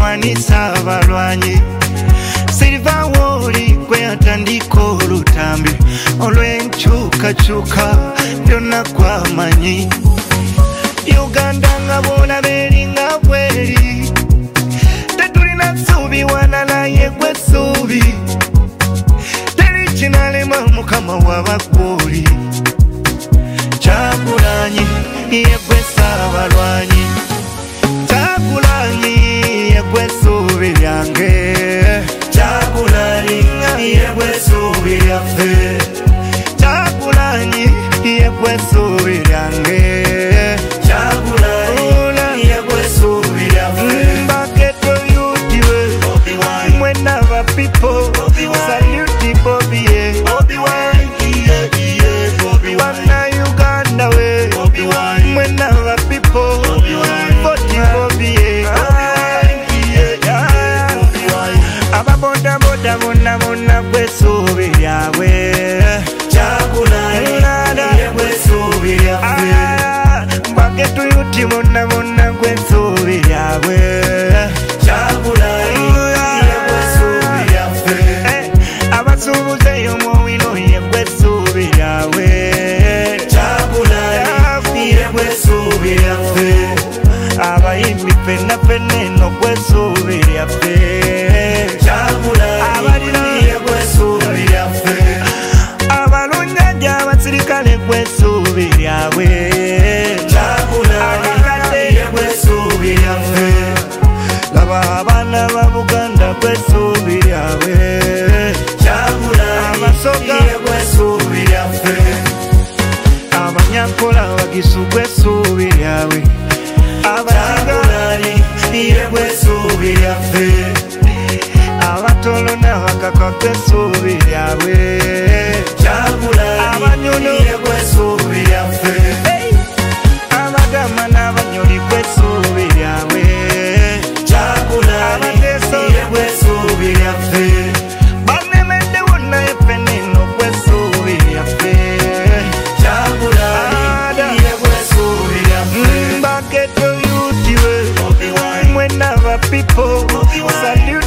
walwanisa abalwanyi Silver Woli gwe yatandika olutambi olw'enkyukakyuka byonna kwamanyi Uganda nga bw'olaba eringa bweri tetulina ssuubi wana naye gwe ssuubi teri kinalema mukama w'abagwoli Kyagulanyi ye gwe Ssaabalwanyi Kyagulanyi ye gwe ssuubi lyange Kyagulanyi ye gwe ssuubi lyaffe Kyagulanyi ye gwe ssuubi lyange Kyagulanyi ye gwe ssuubi lyaffe Mbaketo yutiwe mwena ba people salute Bobby Bana Uganda we mwena ba people vote Bobby Ababoda boda bonna bonna gwe ssuubi lyabwe Kyagulanyi ye gwe ssuubi lyaffe Mbaketo yuti bonna bonna gwe ssuubi lyabwe Kyagulanyi ye gwe ssuubi lyaffe abasuubuzeeyo muwino ye gwe ssuubi lyabwe Kyagulanyi ye gwe ssuubi lyaffe abayimbi ffenna ffenna eno gwe ssuubi lyaffe Kyagulanyi ye gwe ssuubi lyaffe abalunnyanja abasirikale gwe ssuubi lyabwe Kyagulanyi ye gwe ssuubi lyaffe laba abaana ba Buganda gwe ssuubi lyabwe Kyagulanyi ye gwe ssuubi lyaffe Abanyankola Wagisu gwe ssuubi lyabwe Kyagulanyi ye gwe ssuubi lyaffe Abatolo n'Abakaka gwe ssuubi lyabwe Kyagulanyi ye gwe ssuubi lyaffe Abagama n'Abanyoli gwe ssuubi lyabwe Kyagulanyi ye gwe ssuubi lyaffe Banemedde wonna ffenna eno gwe ssuubi lyaffe Kyagulanyi ye gwe ssuubi lyaffe Mbaketo yuti we mwena ba people salute